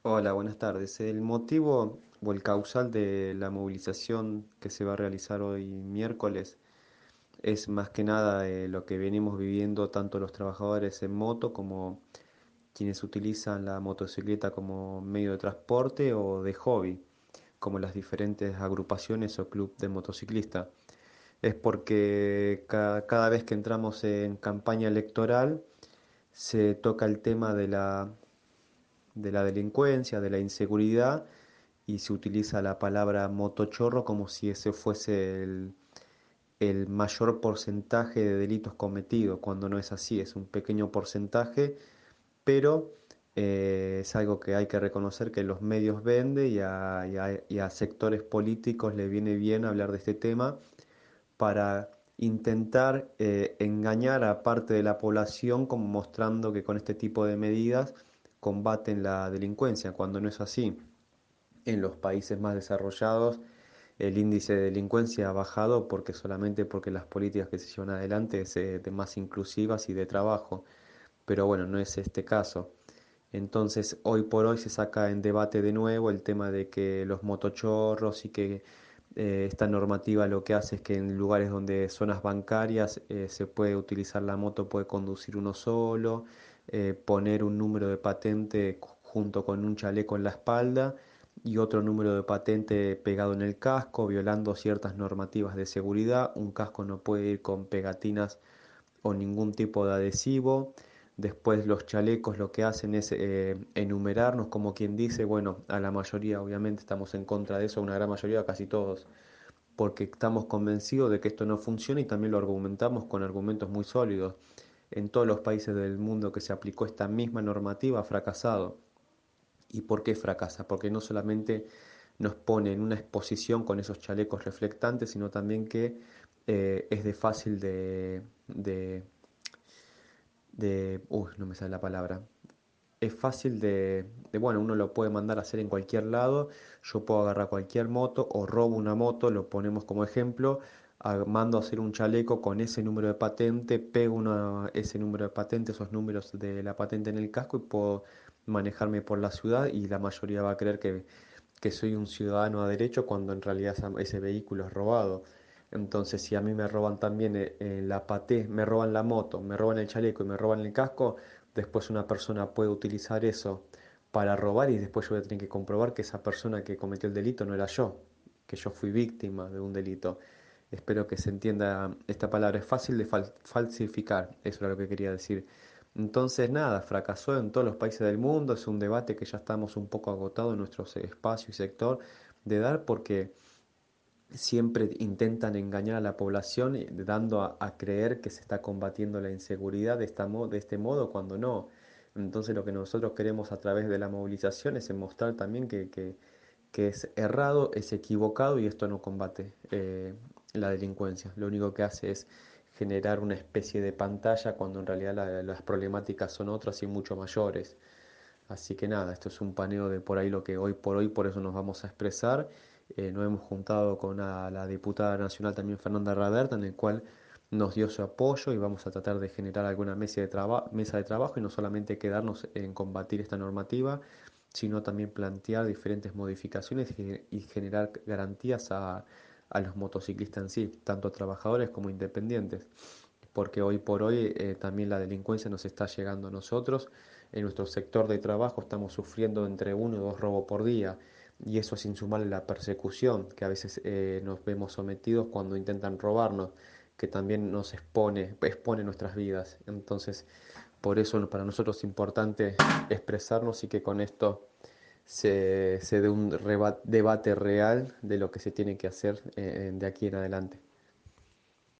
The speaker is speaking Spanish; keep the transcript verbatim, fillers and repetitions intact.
Hola, buenas tardes. El motivo o el causal de la movilización que se va a realizar hoy miércoles es más que nada eh, lo que venimos viviendo tanto los trabajadores en moto como quienes utilizan la motocicleta como medio de transporte o de hobby, como las diferentes agrupaciones o club de motociclistas. Es porque ca- cada vez que entramos en campaña electoral se toca el tema de la de la delincuencia, de la inseguridad, y se utiliza la palabra motochorro como si ese fuese el, el mayor porcentaje de delitos cometidos, cuando no es así, es un pequeño porcentaje, pero eh, es algo que hay que reconocer que los medios venden y a, y a- y a sectores políticos le viene bien hablar de este tema para intentar eh, engañar a parte de la población como mostrando que con este tipo de medidas combaten la delincuencia, cuando no es así. En los países más desarrollados el índice de delincuencia ha bajado porque solamente porque las políticas que se llevan adelante es eh, de más inclusivas y de trabajo, pero bueno, no es este caso. Entonces, hoy por hoy se saca en debate de nuevo el tema de que los motochorros y que eh, esta normativa lo que hace es que en lugares donde zonas bancarias eh, se puede utilizar la moto, puede conducir uno solo, eh, poner un número de patente junto con un chaleco en la espalda y otro número de patente pegado en el casco, violando ciertas normativas de seguridad. Un casco no puede ir con pegatinas o ningún tipo de adhesivo. Después los chalecos lo que hacen es eh, enumerarnos, como quien dice, bueno, a la mayoría obviamente estamos en contra de eso, una gran mayoría, casi todos, porque estamos convencidos de que esto no funciona y también lo argumentamos con argumentos muy sólidos. En todos los países del mundo que se aplicó esta misma normativa ha fracasado. ¿Y por qué fracasa? Porque no solamente nos pone en una exposición con esos chalecos reflectantes, sino también que eh, es de fácil de, de, de... Uy, no me sale la palabra. Es fácil de, de, bueno, uno lo puede mandar a hacer en cualquier lado. Yo puedo agarrar cualquier moto o robo una moto, lo ponemos como ejemplo, a- mando a hacer un chaleco con ese número de patente, pego una, ese número de patente, esos números de la patente en el casco y puedo manejarme por la ciudad y la mayoría va a creer que, que soy un ciudadano a derecho cuando en realidad esa- ese vehículo es robado. Entonces, si a mí me roban también eh, eh, la paté, me roban la moto, me roban el chaleco y me roban el casco, después una persona puede utilizar eso para robar y después yo voy a tener que comprobar que esa persona que cometió el delito no era yo, que yo fui víctima de un delito. Espero que se entienda esta palabra. Es fácil de fal- falsificar, eso era lo que quería decir. Entonces, nada, fracasó en todos los países del mundo. Es un debate que ya estamos un poco agotados en nuestro espacio y sector de dar porque siempre intentan engañar a la población eh, dando a, a creer que se está combatiendo la inseguridad de, esta mo- de este modo cuando no. Entonces lo que nosotros queremos a través de la movilización es mostrar también que, que- que es errado, es equivocado y esto no combate eh, la delincuencia. Lo único que hace es generar una especie de pantalla cuando en realidad la- las problemáticas son otras y mucho mayores. Así que nada, esto es un paneo de por ahí lo que hoy por hoy, por eso nos vamos a expresar. Eh, nos hemos juntado con a la diputada nacional también Fernanda Raberta, en el cual nos dio su apoyo y vamos a tratar de generar alguna mesa de, traba- mesa de trabajo y no solamente quedarnos en combatir esta normativa, sino también plantear diferentes modificaciones y, y generar garantías a, a los motociclistas en sí, tanto trabajadores como independientes, porque hoy por hoy eh, también la delincuencia nos está llegando a nosotros. En nuestro sector de trabajo estamos sufriendo entre uno y dos robos por día, y eso sin sumarle la persecución que a veces eh, nos vemos sometidos cuando intentan robarnos, que también nos expone, expone nuestras vidas. Entonces, por eso para nosotros es importante expresarnos y que con esto se, se dé un reba- debate real de lo que se tiene que hacer eh, de aquí en adelante.